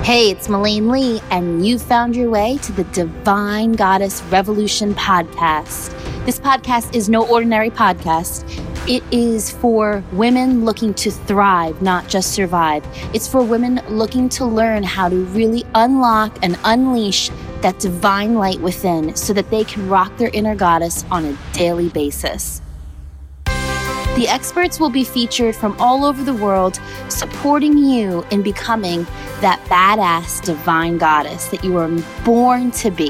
Hey, it's Melaine Lee, and you found your way to the Divine Goddess Revolution podcast. This podcast is no ordinary podcast. It is for women looking to thrive, not just survive. It's for women looking to learn how to really unlock and unleash that divine light within so that they can rock their inner goddess on a daily basis. The experts will be featured from all over the world, supporting you in becoming that badass divine goddess that you were born to be.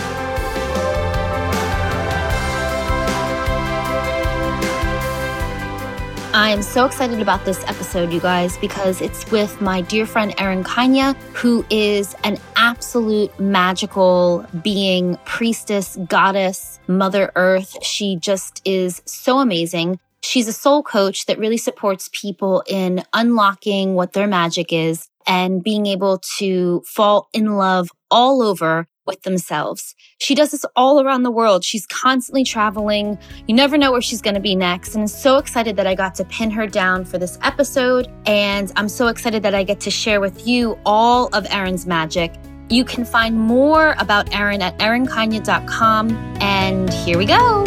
I am so excited about this episode, you guys, because it's with my dear friend Erin Kanya, who is an absolute magical being, priestess, goddess, Mother Earth. She just is so amazing. She's a soul coach that really supports people in unlocking what their magic is and being able to fall in love all over with themselves. She does this all around the world. She's constantly traveling. You never know where she's going to be next. And I'm so excited that I got to pin her down for this episode. And I'm so excited that I get to share with you all of Erin's magic. You can find more about Erin at erinkanya.com. And here we go.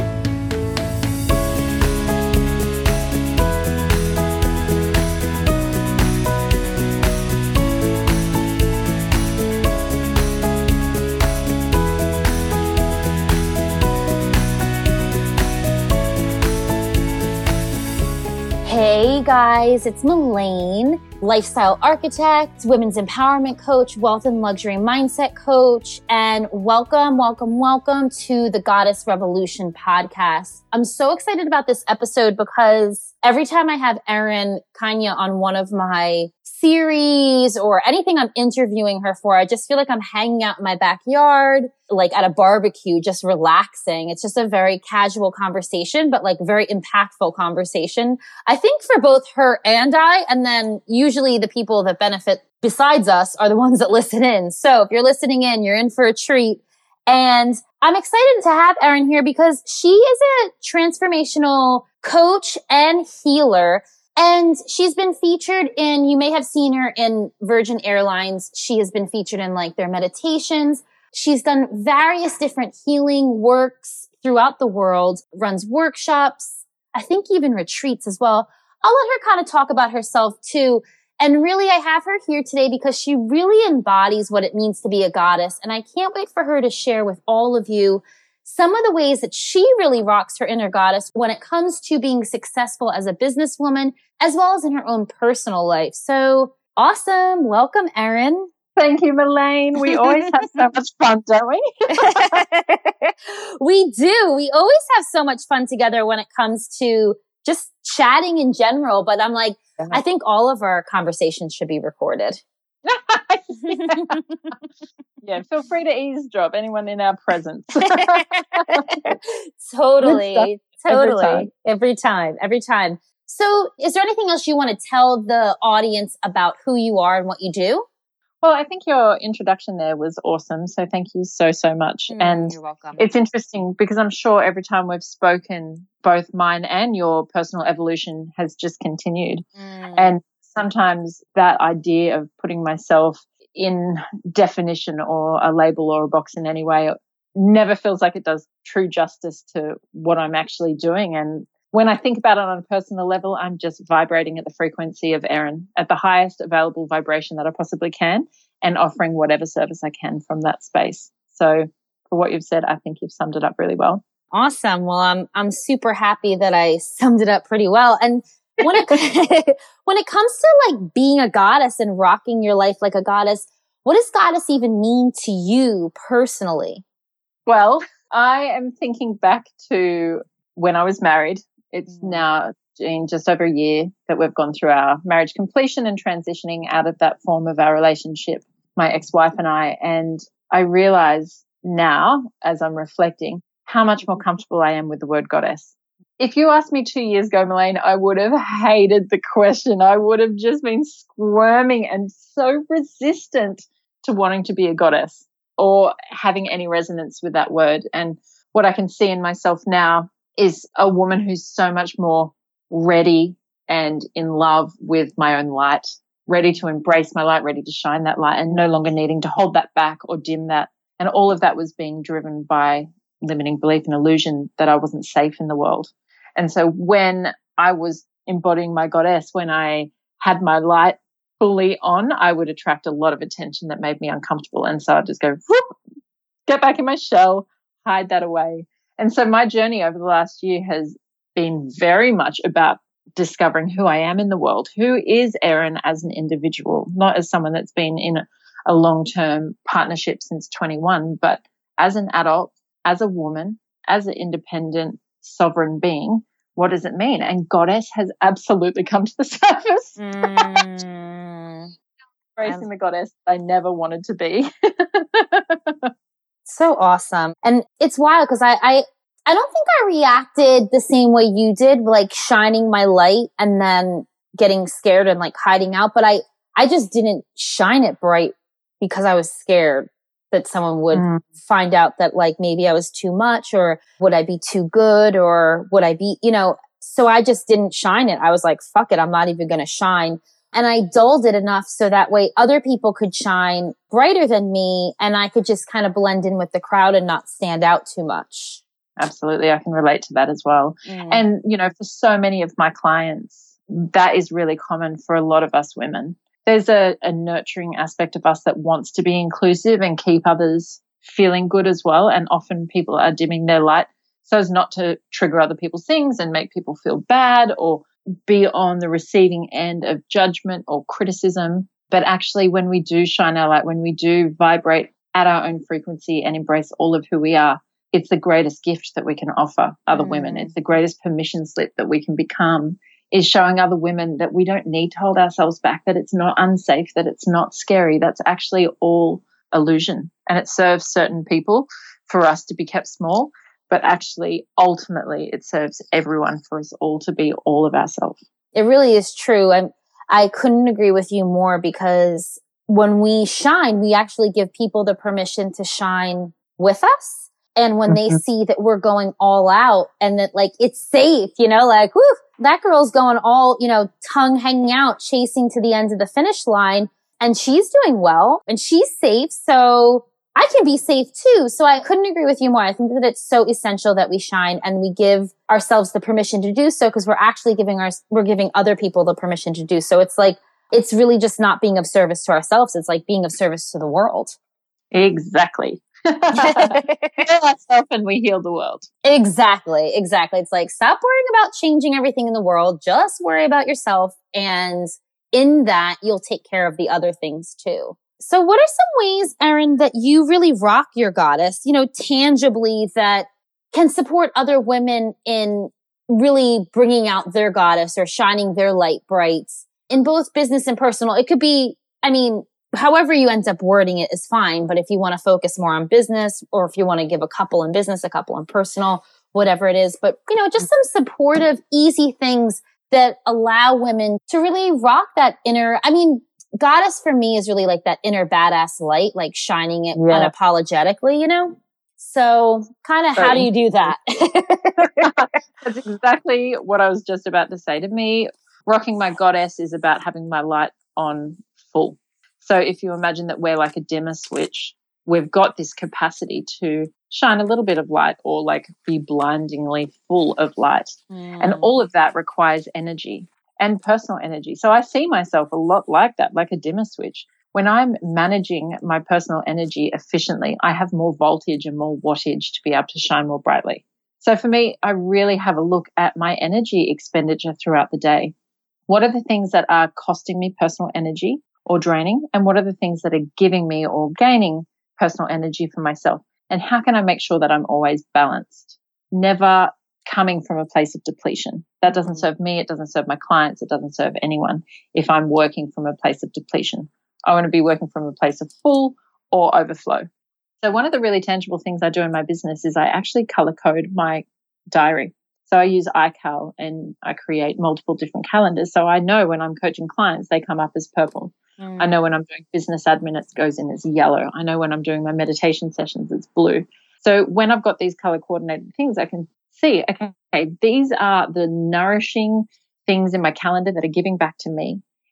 Hey guys, it's Melaine, lifestyle architect, women's empowerment coach, wealth and luxury mindset coach, and welcome to the Goddess Revolution podcast. I'm so excited about this episode because every time I have Erin Kanya on one of my series or anything I'm interviewing her for, I just feel like I'm hanging out in my backyard, like at a barbecue, just relaxing. It's just a very casual conversation, but like very impactful conversation. I think for both her and I, and then usually the people that benefit besides us are the ones that listen in. So if you're listening in, you're in for a treat. And I'm excited to have Erin here because she is a transformational coach and healer. And she's been featured in, you may have seen her in Virgin Airlines. She has been featured in like their meditations. She's done various different healing works throughout the world, runs workshops, I think even retreats as well. I'll let her kind of talk about herself too. And really, I have her here today because she really embodies what it means to be a goddess. And I can't wait for her to share with all of you some of the ways that she really rocks her inner goddess when it comes to being successful as a businesswoman, as well as in her own personal life. So awesome. Welcome, Erin. Thank you, Melaine. We always have so much fun, don't we? We do. We always have so much fun together when it comes to just chatting in general. But I'm like, I think all of our conversations should be recorded. Yeah, feel free to eavesdrop anyone in our presence. Totally. Every time. So is there anything else you want to tell the audience about who you are and what you do? Well, I think your introduction there was awesome. So thank you so much. And you're welcome. It's interesting because I'm sure every time we've spoken, both mine and your personal evolution has just continued. And sometimes that idea of putting myself in definition or a label or a box in any way never feels like it does true justice to what I'm actually doing. And when I think about it on a personal level, I'm just vibrating at the frequency of Erin at the highest available vibration that I possibly can and offering whatever service I can from that space. So for what you've said, I think you've summed it up really well. Awesome. Well, I'm super happy that I summed it up pretty well. And when it comes to like being a goddess and rocking your life like a goddess, what does goddess even mean to you personally? Well, I am thinking back to when I was married. It's now in just over a year that we've gone through our marriage completion and transitioning out of that form of our relationship, my ex-wife and I. And I realize now, as I'm reflecting, how much more comfortable I am with the word goddess. If you asked me 2 years ago, Melaine, I would have hated the question. I would have just been squirming and so resistant to wanting to be a goddess or having any resonance with that word. And what I can see in myself now is a woman who's so much more ready and in love with my own light ready to embrace my light, ready to shine that light, and no longer needing to hold that back or dim that. And all of that was being driven by limiting belief and illusion that I wasn't safe in the world. And so when I was embodying my goddess, when I had my light fully on, I would attract a lot of attention that made me uncomfortable. And so I'd just go, whoop, get back in my shell, hide that away. And so my journey over the last year has been very much about discovering who I am in the world. Who is Erin as an individual, not as someone that's been in a long-term partnership since 21, but as an adult, as a woman, as an independent, sovereign being. What does it mean? And goddess has absolutely come to the surface. Embracing the goddess I never wanted to be. So awesome. And it's wild because I don't think I reacted the same way you did, like shining my light and then getting scared and like hiding out. But I just didn't shine it bright because I was scared that someone would find out that like maybe I was too much, or would I be too good, or would I be, so I just didn't shine it. I was like, fuck it. I'm not even going to shine. And I dulled it enough so that way other people could shine brighter than me, and I could just kind of blend in with the crowd and not stand out too much. Absolutely. I can relate to that as well. And, for so many of my clients, that is really common for a lot of us women. There's a nurturing aspect of us that wants to be inclusive and keep others feeling good as well. And often people are dimming their light so as not to trigger other people's things and make people feel bad or be on the receiving end of judgment or criticism. But actually, when we do shine our light, when we do vibrate at our own frequency and embrace all of who we are, it's the greatest gift that we can offer other women. It's the greatest permission slip that we can become, is showing other women that we don't need to hold ourselves back, that it's not unsafe, that it's not scary. That's actually all illusion. And it serves certain people for us to be kept small, but actually, ultimately, it serves everyone for us all to be all of ourselves. It really is true. I couldn't agree with you more, because when we shine, we actually give people the permission to shine with us. And when they see that we're going all out and that like it's safe, like, whoo, that girl's going all, tongue hanging out, chasing to the end of the finish line, and she's doing well and she's safe. So I can be safe too. So I couldn't agree with you more. I think that it's so essential that we shine and we give ourselves the permission to do so, because we're actually we're giving other people the permission to do so. It's like, it's really just not being of service to ourselves. It's like being of service to the world. Exactly. Heal ourselves and we heal the world. Exactly. It's like, stop worrying about changing everything in the world. Just worry about yourself. And in that, you'll take care of the other things too. So what are some ways, Erin, that you really rock your goddess, tangibly, that can support other women in really bringing out their goddess or shining their light bright in both business and personal? It could be, however you end up wording it is fine. But if you want to focus more on business, or if you want to give a couple in business, a couple in personal, whatever it is, but, just some supportive, easy things that allow women to really rock that inner, goddess for me is really like that inner badass light, like shining it unapologetically, So kind of how do you do that? That's exactly what I was just about to say. To me, rocking my goddess is about having my light on full. So if you imagine that we're like a dimmer switch, we've got this capacity to shine a little bit of light or like be blindingly full of light. And all of that requires energy and personal energy. So I see myself a lot like that, like a dimmer switch. When I'm managing my personal energy efficiently, I have more voltage and more wattage to be able to shine more brightly. So for me, I really have a look at my energy expenditure throughout the day. What are the things that are costing me personal energy or draining? And what are the things that are giving me or gaining personal energy for myself? And how can I make sure that I'm always balanced, never coming from a place of depletion? That doesn't serve me. It doesn't serve my clients. It doesn't serve anyone if I'm working from a place of depletion. I want to be working from a place of full or overflow. So one of the really tangible things I do in my business is I actually color code my diary. So I use iCal and I create multiple different calendars. So I know when I'm coaching clients, they come up as purple. I know when I'm doing business admin, it goes in as yellow. I know when I'm doing my meditation sessions, it's blue. So when I've got these color coordinated things, I can see, okay, these are the nourishing things in my calendar that are giving back to me.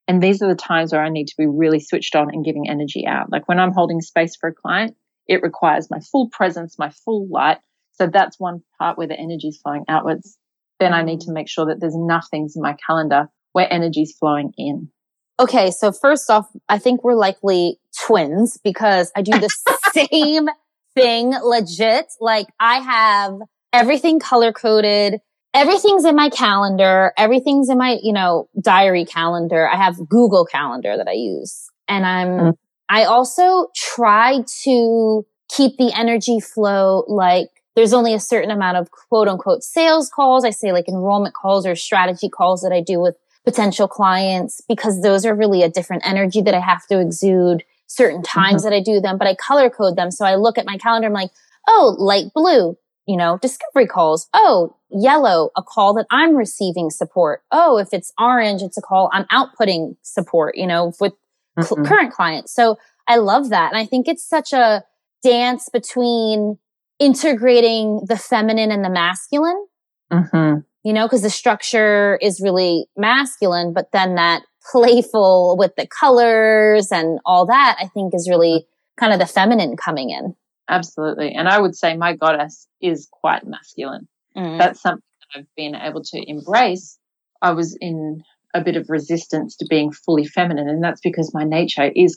And these are the times where I need to be really switched on and giving energy out. Like when I'm holding space for a client, it requires my full presence, my full light. So that's one part where the energy is flowing outwards. Then I need to make sure that there's enough things in my calendar where energy is flowing in. Okay, so first off, I think we're likely twins because I do the same thing legit. Like I have everything color coded. Everything's in my calendar. Everything's in my, diary calendar. I have Google Calendar that I use. And I also try to keep the energy flow. Like there's only a certain amount of quote unquote sales calls. I say like enrollment calls or strategy calls that I do with potential clients because those are really a different energy that I have to exude certain times that I do them, but I color code them. So I look at my calendar. I'm like, oh, light blue, discovery calls. Oh, yellow, a call that I'm receiving support. Oh, if it's orange, it's a call I'm outputting support, with current clients. So I love that. And I think it's such a dance between integrating the feminine and the masculine, because the structure is really masculine, but then that playful with the colors and all that, I think is really kind of the feminine coming in. Absolutely. And I would say my goddess is quite masculine. That's something that I've been able to embrace. I was in a bit of resistance to being fully feminine, and that's because my nature is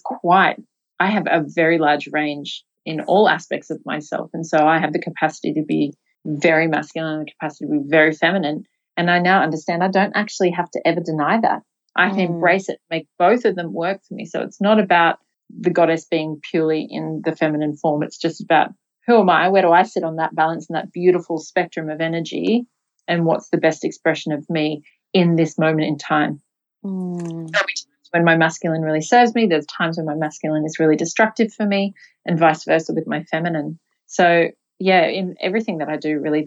I have a very large range in all aspects of myself. And so I have the capacity to be very masculine and the capacity to be very feminine. And I now understand I don't actually have to ever deny that. I can embrace it, make both of them work for me. So it's not about the goddess being purely in the feminine form. It's just about who am I? Where do I sit on that balance and that beautiful spectrum of energy? And what's the best expression of me in this moment in time? There'll be times when my masculine really serves me. There's times when my masculine is really destructive for me, and vice versa with my feminine. So yeah, in everything that I do, really,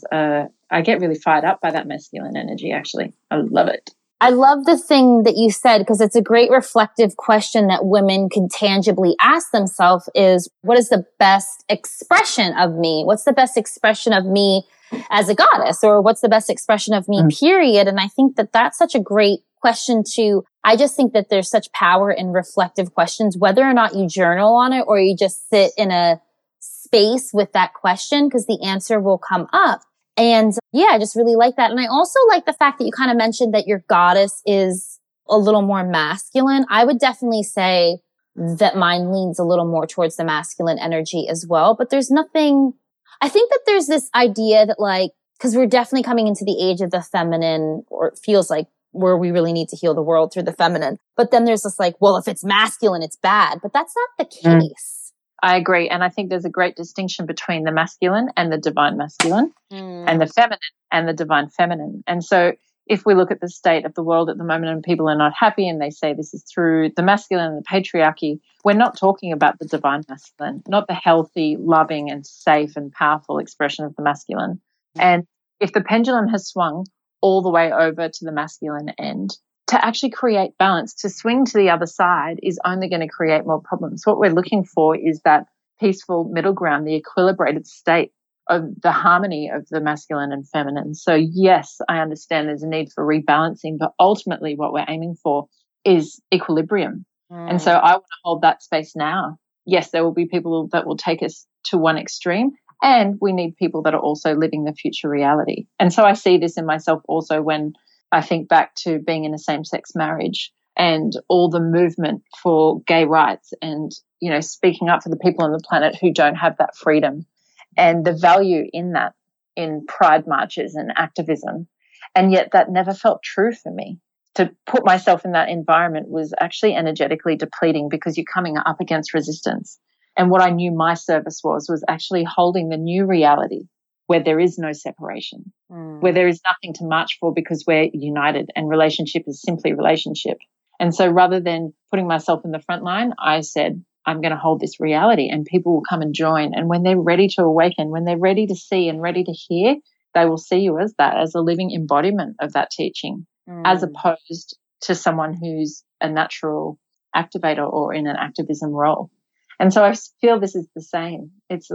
I get really fired up by that masculine energy, actually. I love it. I love the thing that you said because it's a great reflective question that women can tangibly ask themselves is, what is the best expression of me? What's the best expression of me as a goddess? Or what's the best expression of me, period? And I think that that's such a great question I just think that there's such power in reflective questions, whether or not you journal on it or you just sit in a space with that question because the answer will come up. And yeah, I just really like that. And I also like the fact that you kind of mentioned that your goddess is a little more masculine. I would definitely say that mine leans a little more towards the masculine energy as well. But there's nothing, I think that there's this idea that like, because we're definitely coming into the age of the feminine, or it feels like where we really need to heal the world through the feminine. But then there's this like, well, if it's masculine, it's bad. But that's not the case. I agree. And I think there's a great distinction between the masculine and the divine masculine and the feminine and the divine feminine. And so if we look at the state of the world at the moment and people are not happy and they say this is through the masculine and the patriarchy, we're not talking about the divine masculine, not the healthy, loving and safe and powerful expression of the masculine. And if the pendulum has swung all the way over to the masculine end, to actually create balance, to swing to the other side is only going to create more problems. What we're looking for is that peaceful middle ground, the equilibrated state of the harmony of the masculine and feminine. So yes, I understand there's a need for rebalancing, but ultimately what we're aiming for is equilibrium. And so I want to hold that space now. Yes, there will be people that will take us to one extreme, and we need people that are also living the future reality. And so I see this in myself also when I think back to being in a same-sex marriage and all the movement for gay rights and, speaking up for the people on the planet who don't have that freedom, and the value in that, in pride marches and activism. And yet that never felt true for me. To put myself in that environment was actually energetically depleting because you're coming up against resistance. And what I knew my service was actually holding the new reality where there is no separation, where there is nothing to march for because we're united and relationship is simply relationship. And so rather than putting myself in the front line, I said, I'm going to hold this reality and people will come and join. And when they're ready to awaken, when they're ready to see and ready to hear, they will see you as that, as a living embodiment of that teaching, as opposed to someone who's a natural activator or in an activism role. And so I feel this is the same.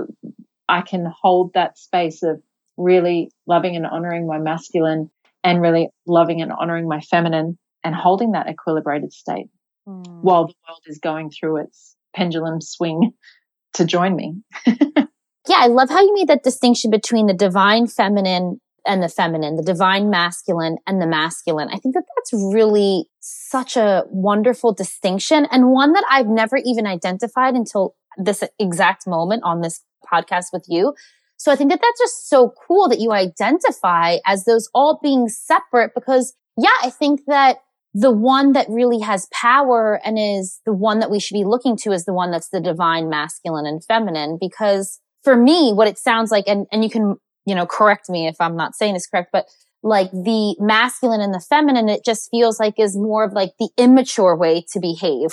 I can hold that space of really loving and honoring my masculine and really loving and honoring my feminine and holding that equilibrated state while the world is going through its pendulum swing to join me. Yeah, I love how you made that distinction between the divine feminine and the feminine, the divine masculine and the masculine. I think that that's really such a wonderful distinction, and one that I've never even identified until this exact moment on this podcast with you. So I think that that's just so cool that you identify as those all being separate, because yeah, I think that the one that really has power and is the one that we should be looking to is the one that's the divine masculine and feminine. Because for me, what it sounds like, and you can, correct me if I'm not saying this correct, but like the masculine and the feminine, it just feels like is more of like the immature way to behave.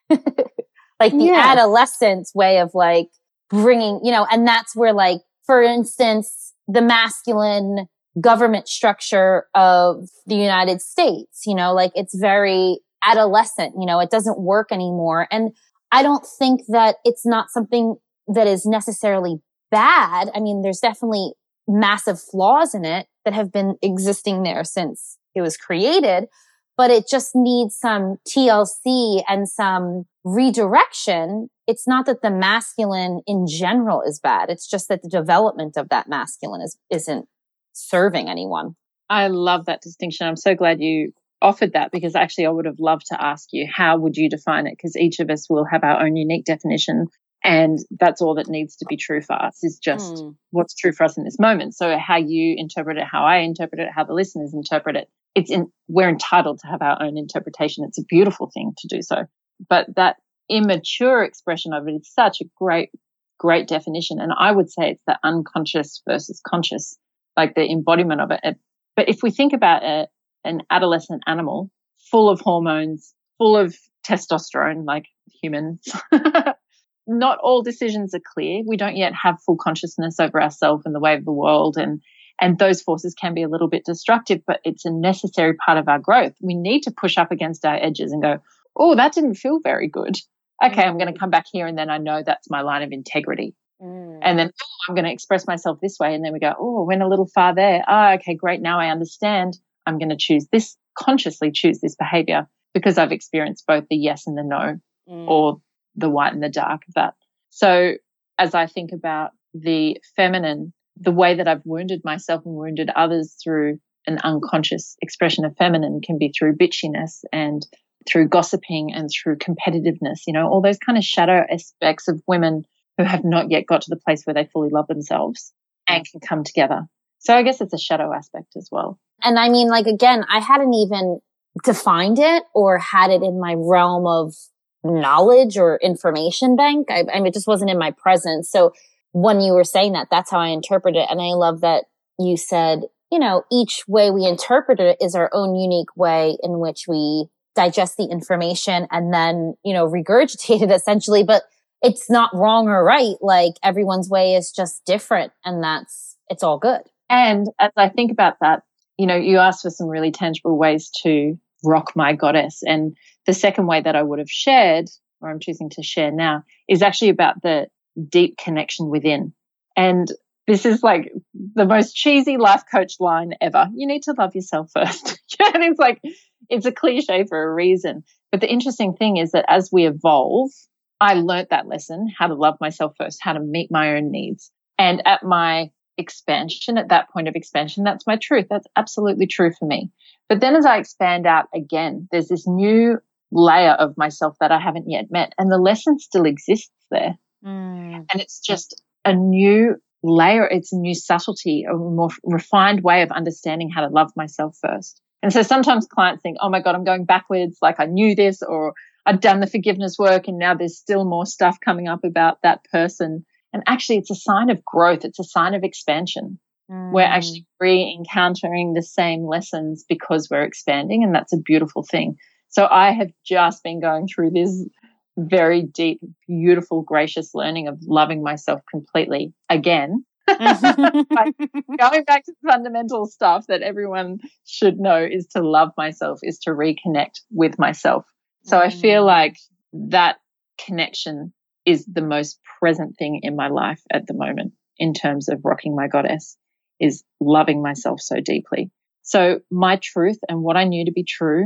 Like the adolescent way of like bringing, and that's where like, for instance, the masculine government structure of the United States, like it's very adolescent, it doesn't work anymore. And I don't think that it's not something that is necessarily bad. I mean, there's definitely massive flaws in it that have been existing there since it was created, but it just needs some TLC and some redirection. It's not that the masculine in general is bad. It's just that the development of that masculine isn't serving anyone. I love that distinction. I'm so glad you offered that, because actually I would have loved to ask you, how would you define it? Because each of us will have our own unique definition, and that's all that needs to be true for us, is just what's true for us in this moment. So how you interpret it, how I interpret it, how the listeners interpret it, we're entitled to have our own interpretation. It's a beautiful thing to do so. But that immature expression of it is such a great definition. And I would say it's the unconscious versus conscious, like the embodiment of it. But if we think about an adolescent animal full of hormones, full of testosterone, like humans, not all decisions are clear. We don't yet have full consciousness over ourselves and the way of the world. And those forces can be a little bit destructive, but it's a necessary part of our growth. We need to push up against our edges and go, oh, that didn't feel very good. Okay, I'm going to come back here, and then I know that's my line of integrity. And then I'm going to express myself this way. And then we go, oh, went a little far there. Okay, great. Now I understand. I'm going to consciously choose this behavior because I've experienced both the yes and the no, or the white and the dark of that. So as I think about the feminine, the way that I've wounded myself and wounded others through an unconscious expression of feminine can be through bitchiness and through gossiping and through competitiveness, all those kind of shadow aspects of women who have not yet got to the place where they fully love themselves and can come together. So I guess it's a shadow aspect as well. And I mean, like, again, I hadn't even defined it or had it in my realm of knowledge or information bank. I mean, it just wasn't in my presence. So when you were saying that, that's how I interpret it. And I love that you said, each way we interpret it is our own unique way in which we digest the information and then, regurgitate it essentially. But it's not wrong or right. Like, everyone's way is just different, and it's all good. And as I think about that, you asked for some really tangible ways to rock my goddess. And the second way that I would have shared, or I'm choosing to share now, is actually about the deep connection within. And this is like the most cheesy life coach line ever. You need to love yourself first. And it's like, it's a cliche for a reason. But the interesting thing is that as we evolve, I learnt that lesson, how to love myself first, how to meet my own needs. And at my expansion, at that point of expansion, that's my truth. That's absolutely true for me. But then as I expand out again, there's this new layer of myself that I haven't yet met. And the lesson still exists there. And it's just a new layer. It's a new subtlety, a more refined way of understanding how to love myself first. And so sometimes clients think, oh my God, I'm going backwards. Like, I knew this, or I've done the forgiveness work and now there's still more stuff coming up about that person. And actually, it's a sign of growth. It's a sign of expansion. We're actually re-encountering the same lessons because we're expanding, and that's a beautiful thing. So I have just been going through this very deep, beautiful, gracious learning of loving myself completely again. Like, going back to the fundamental stuff that everyone should know is to love myself, is to reconnect with myself. So I feel like that connection is the most present thing in my life at the moment in terms of rocking my goddess, is loving myself so deeply. So my truth and what I knew to be true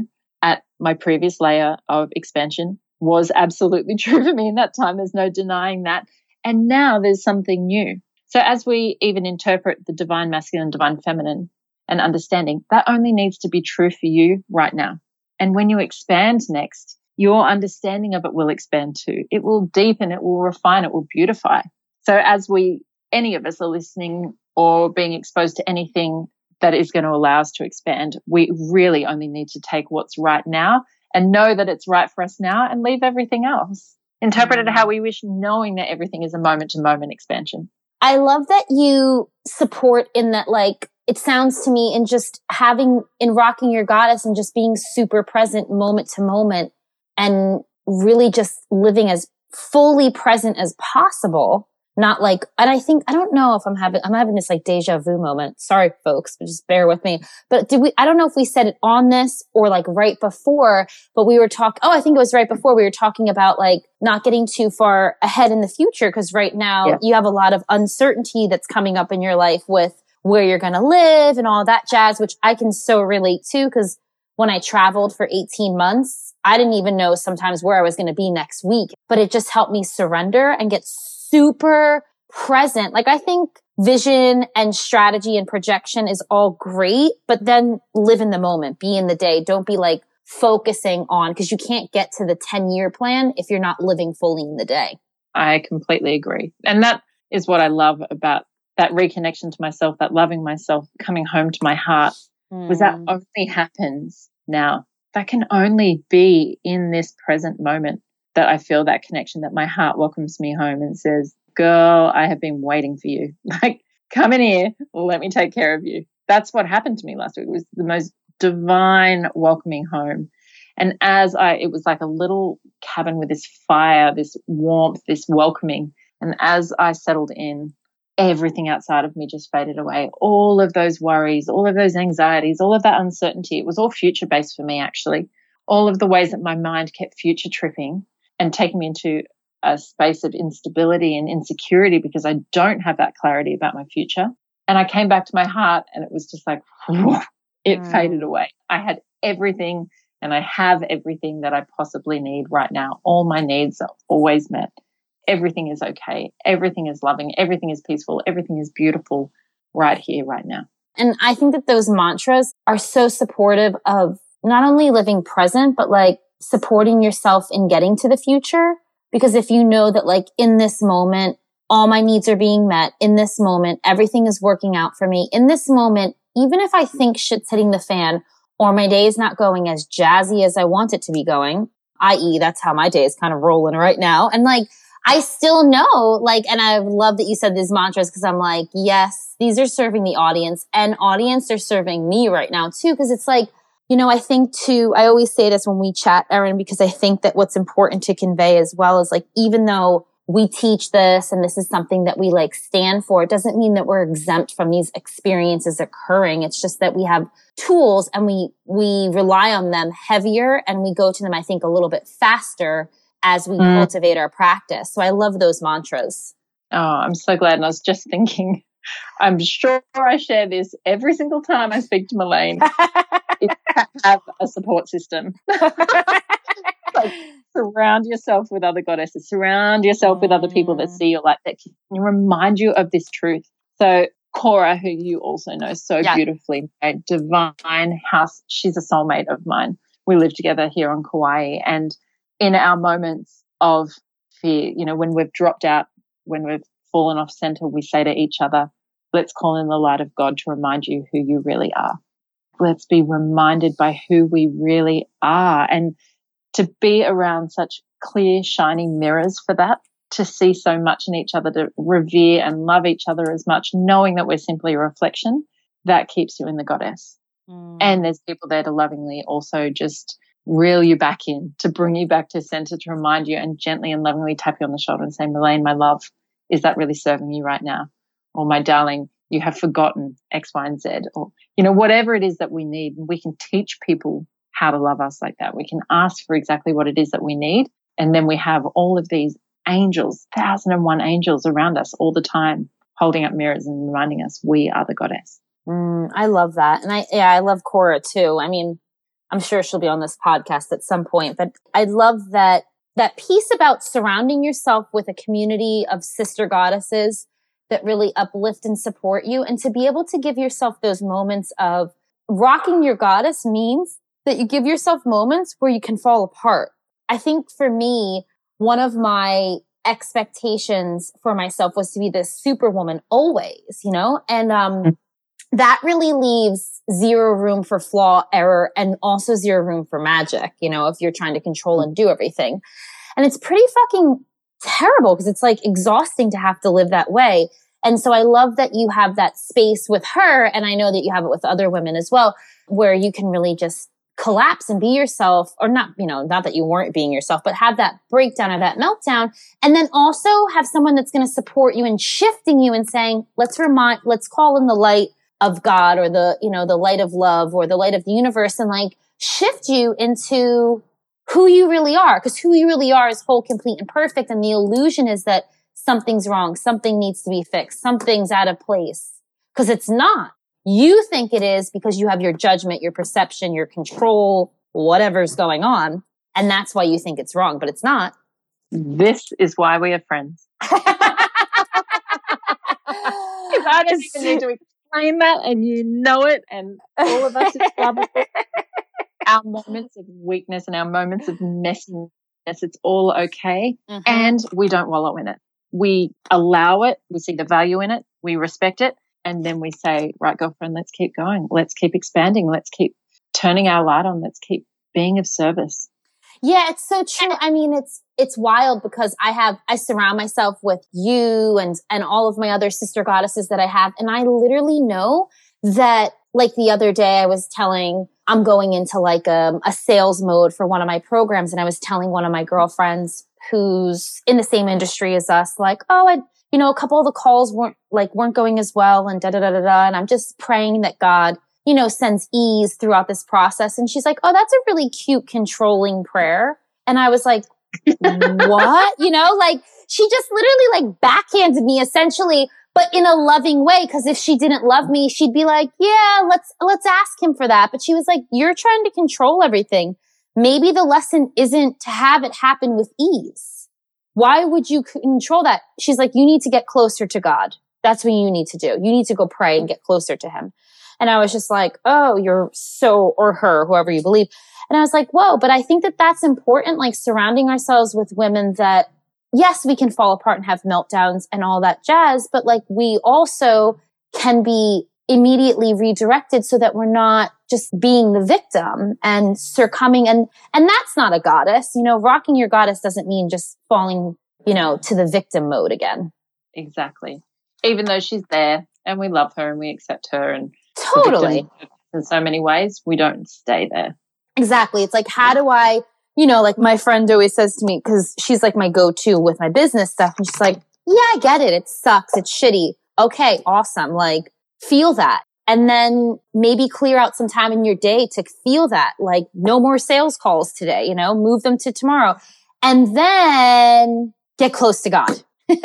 at my previous layer of expansion was absolutely true for me in that time. There's no denying that. And now there's something new. So as we even interpret the divine masculine, divine feminine and understanding, that only needs to be true for you right now. And when you expand next, your understanding of it will expand too. It will deepen, it will refine, it will beautify. So as any of us are listening or being exposed to anything that is going to allow us to expand, we really only need to take what's right now and know that it's right for us now and leave everything else. Interpret it how we wish, knowing that everything is a moment-to-moment expansion. I love that you support in that, like, it sounds to me in just in rocking your goddess and just being super present moment to moment and really just living as fully present as possible. Not like, and I don't know if I'm having this like deja vu moment. Sorry, folks, but just bear with me. But I don't know if we said it on this or like right before, but we were I think it was right before we were talking about like not getting too far ahead in the future. Cause right now you have a lot of uncertainty that's coming up in your life with where you're going to live and all that jazz, which I can so relate to. Cause when I traveled for 18 months, I didn't even know sometimes where I was going to be next week, but it just helped me surrender and get super present. Like, I think vision and strategy and projection is all great, but then live in the moment, be in the day. Don't be like focusing on, because you can't get to the 10-year plan if you're not living fully in the day. I completely agree. And that is what I love about that reconnection to myself, that loving myself, coming home to my heart, was that only happens now. That can only be in this present moment. That I feel that connection, that my heart welcomes me home and says, girl, I have been waiting for you. Like, come in here, let me take care of you. That's what happened to me last week. It was the most divine welcoming home. And it was like a little cabin with this fire, this warmth, this welcoming. And as I settled in, everything outside of me just faded away. All of those worries, all of those anxieties, all of that uncertainty, it was all future-based for me, actually. All of the ways that my mind kept future tripping and taking me into a space of instability and insecurity because I don't have that clarity about my future. And I came back to my heart and it was just like, it faded away. I had everything and I have everything that I possibly need right now. All my needs are always met. Everything is okay. Everything is loving. Everything is peaceful. Everything is beautiful right here, right now. And I think that those mantras are so supportive of not only living present, but like supporting yourself in getting to the future. Because if you know that like in this moment, all my needs are being met, in this moment, everything is working out for me, in this moment, even if I think shit's hitting the fan or my day is not going as jazzy as I want it to be going, i.e. that's how my day is kind of rolling right now. And like, I still know, like, and I love that you said these mantras because I'm like, yes, these are serving the audience and audience are serving me right now too. Cause it's like, you know, I think too, I always say this when we chat, Erin, because I think that what's important to convey as well is like, even though we teach this and this is something that we like stand for, it doesn't mean that we're exempt from these experiences occurring. It's just that we have tools and we rely on them heavier and we go to them, I think, a little bit faster as we cultivate our practice. So I love those mantras. Oh, I'm so glad. And I was just thinking, I'm sure I share this every single time I speak to Melaine. Is to have a support system. Like, surround yourself with other goddesses. Surround yourself with other people that see your light, that can remind you of this truth. So Cora, who you also know so beautifully, a divine house, she's a soulmate of mine. We live together here on Kauai. And in our moments of fear, you know, when we've dropped out, when we've fallen off center, we say to each other, let's call in the light of God to remind you who you really are. Let's be reminded by who we really are, and to be around such clear, shining mirrors for that, to see so much in each other, to revere and love each other as much, knowing that we're simply a reflection, that keeps you in the goddess. And there's people there to lovingly also just reel you back in, to bring you back to center, to remind you and gently and lovingly tap you on the shoulder and say, Melaine, my love, is that really serving you right now? Or my darling, you have forgotten X, Y, and Z, or, you know, whatever it is that we need. We can teach people how to love us like that. We can ask for exactly what it is that we need. And then we have all of these angels, 1,001 angels around us all the time, holding up mirrors and reminding us we are the goddess. I love that. And I love Cora too. I mean, I'm sure she'll be on this podcast at some point, but I love that piece about surrounding yourself with a community of sister goddesses that really uplift and support you, and to be able to give yourself those moments of rocking your goddess means that you give yourself moments where you can fall apart. I think for me, one of my expectations for myself was to be this superwoman always, you know, and that really leaves zero room for flaw, error, and also zero room for magic, you know, if you're trying to control and do everything. And it's pretty fucking terrible because it's like exhausting to have to live that way. And so I love that you have that space with her. And I know that you have it with other women as well, where you can really just collapse and be yourself, or not, you know, not that you weren't being yourself, but have that breakdown or that meltdown. And then also have someone that's going to support you and shifting you and saying, let's call in the light of God, or the, you know, the light of love, or the light of the universe, and like shift you into who you really are. Because who you really are is whole, complete, and perfect. And the illusion is that something's wrong, something needs to be fixed, something's out of place. Because it's not. You think it is because you have your judgment, your perception, your control, whatever's going on. And that's why you think it's wrong, but it's not. This is why we are friends. I don't even need to explain that, and you know it, and all of us our moments of weakness and our moments of messiness, it's all okay. Mm-hmm. And we don't wallow in it. We allow it. We see the value in it. We respect it. And then we say, right, girlfriend, let's keep going. Let's keep expanding. Let's keep turning our light on. Let's keep being of service. Yeah, it's so true. I mean, it's wild because I surround myself with you and all of my other sister goddesses that I have. And I literally know that, like the other day I was telling, I'm going into like a sales mode for one of my programs. And I was telling one of my girlfriends who's in the same industry as us, like, oh, you know, a couple of the calls weren't going as well, and and I'm just praying that God, you know, sends ease throughout this process. And she's like, oh, that's a really cute, controlling prayer. And I was like, what? You know, like she just literally like backhanded me essentially, but in a loving way. Cause if she didn't love me, she'd be like, yeah, let's ask him for that. But she was like, you're trying to control everything. Maybe the lesson isn't to have it happen with ease. Why would you control that? She's like, you need to get closer to God. That's what you need to do. You need to go pray and get closer to him. And I was just like, oh, you're so, or her, whoever you believe. And I was like, whoa, but I think that that's important, like surrounding ourselves with women that, yes, we can fall apart and have meltdowns and all that jazz, but like we also can be immediately redirected so that we're not just being the victim and succumbing. And that's not a goddess. You know, rocking your goddess doesn't mean just falling, you know, to the victim mode again. Exactly. Even though she's there and we love her and we accept her and totally in so many ways, we don't stay there. Exactly. It's like, how do I, you know, like my friend always says to me, because she's like my go-to with my business stuff. And she's like, yeah, I get it. It sucks. It's shitty. Okay, awesome. Like, feel that. And then maybe clear out some time in your day to feel that. Like, no more sales calls today, you know, move them to tomorrow. And then get close to God.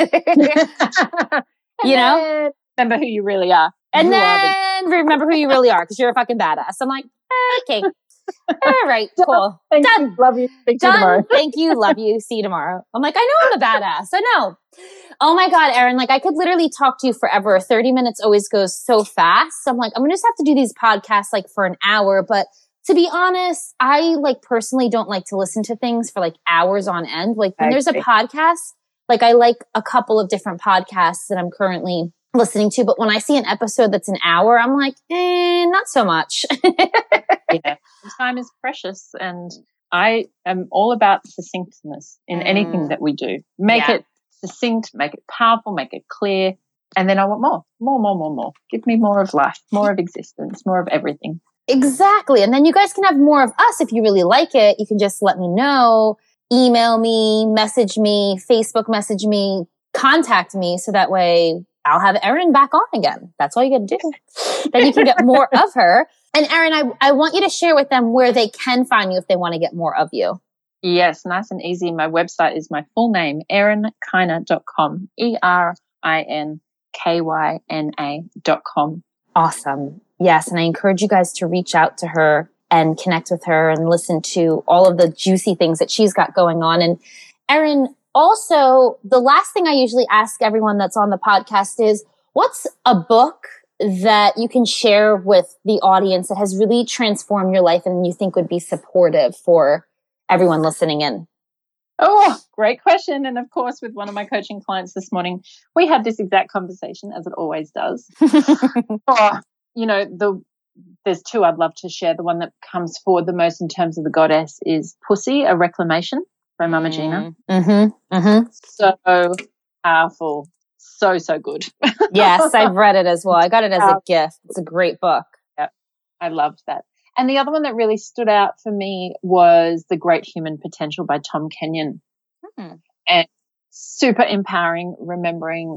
You know? Remember who you really are. And then remember who you really are, because you're a fucking badass. I'm like, okay. All right, cool. Thank Done. You. Love you. Thank you tomorrow. Thank you. Love you. See you tomorrow. I'm like, I know I'm a badass. I know. Oh my God, Erin, like I could literally talk to you forever. 30 minutes always goes so fast. So I'm like, I'm going to just have to do these podcasts like for an hour. But to be honest, I like personally don't like to listen to things for like hours on end. Like when there's a podcast, like I like a couple of different podcasts that I'm currently listening to. But when I see an episode that's an hour, I'm like, not so much. Yeah. Time is precious. And I am all about succinctness in anything that we do. Make it succinct, make it powerful, make it clear. And then I want more. Give me more of life, more of existence, more of everything. Exactly. And then you guys can have more of us if you really like it. You can just let me know, email me, message me, Facebook message me, contact me. So that way I'll have Erin back on again. That's all you got to do. Then you can get more of her. And Erin, I want you to share with them where they can find you if they want to get more of you. Yes, nice and easy. My website is my full name, erinkyna.com, ERINKYNA.com. Awesome. Yes. And I encourage you guys to reach out to her and connect with her and listen to all of the juicy things that she's got going on. And Erin, also, the last thing I usually ask everyone that's on the podcast is, what's a book that you can share with the audience that has really transformed your life and you think would be supportive for everyone listening in? Oh, great question. And of course, with one of my coaching clients this morning, we had this exact conversation, as it always does. There's two I'd love to share. The one that comes forward the most in terms of the goddess is Pussy, A Reclamation by Mama Gina. So powerful. So good. Yes, I've read it as well. I got it as a gift. It's a great book. Yeah, I loved that. And the other one that really stood out for me was The Great Human Potential by Tom Kenyon. And super empowering, reminding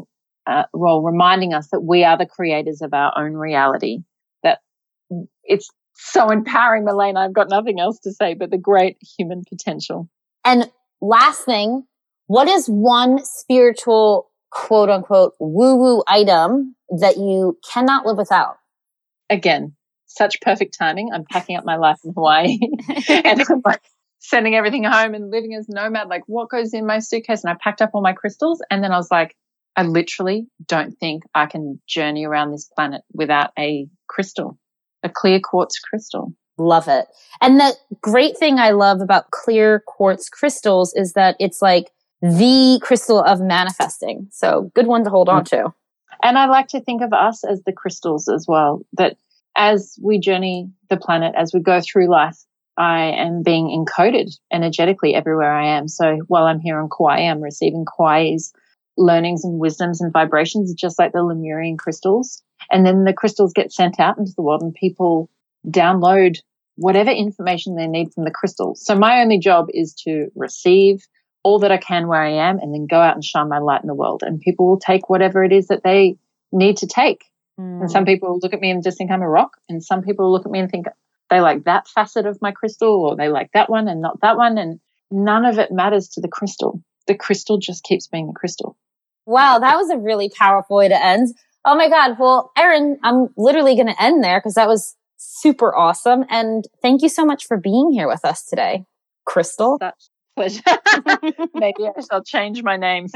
us that we are the creators of our own reality. That it's so empowering, Melaine. I've got nothing else to say but the great human potential. And last thing, what is one spiritual, quote unquote, woo-woo item that you cannot live without? Again, such perfect timing. I'm packing up my life in Hawaii and I'm like sending everything home and living as nomad, like what goes in my suitcase? And I packed up all my crystals. And then I was like, I literally don't think I can journey around this planet without a crystal, a clear quartz crystal. Love it. And the great thing I love about clear quartz crystals is that it's like the crystal of manifesting. So good one to hold on to. And I like to think of us as the crystals as well, that as we journey the planet, as we go through life, I am being encoded energetically everywhere I am. So while I'm here on Kauai, I'm receiving Kauai's learnings and wisdoms and vibrations, just like the Lemurian crystals. And then the crystals get sent out into the world and people download whatever information they need from the crystals. So my only job is to receive all that I can where I am and then go out and shine my light in the world. And people will take whatever it is that they need to take. And some people will look at me and just think I'm a rock. And some people will look at me and think they like that facet of my crystal or they like that one and not that one. And none of it matters to the crystal. The crystal just keeps being the crystal. Wow, that was a really powerful way to end. Oh my God. Well, Erin, I'm literally going to end there because that was super awesome. And thank you so much for being here with us today, Crystal. Such pleasure. Maybe I shall change my name.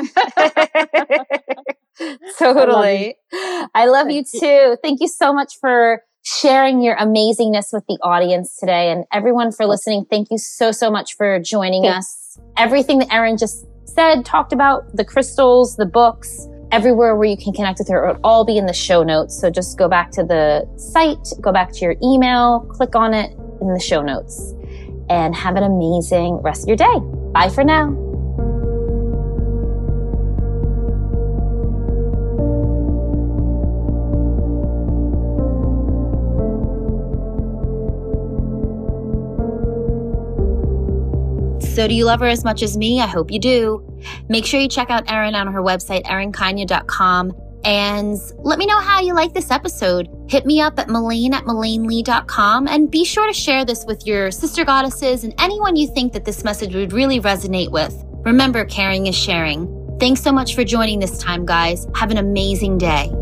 Totally. I love you too. Thank you so much for sharing your amazingness with the audience today. And everyone for listening, thank you so much for joining us. Everything that Erin just said, talked about, the crystals, the books, everywhere where you can connect with her, it will all be in the show notes. So just go back to the site, go back to your email, click on it in the show notes, and have an amazing rest of your day. Bye for now. So do you love her as much as me? I hope you do. Make sure you check out Erin on her website, erinkanya.com. And let me know how you like this episode. Hit me up at melaine@melainely.com and be sure to share this with your sister goddesses and anyone you think that this message would really resonate with. Remember, caring is sharing. Thanks so much for joining this time, guys. Have an amazing day.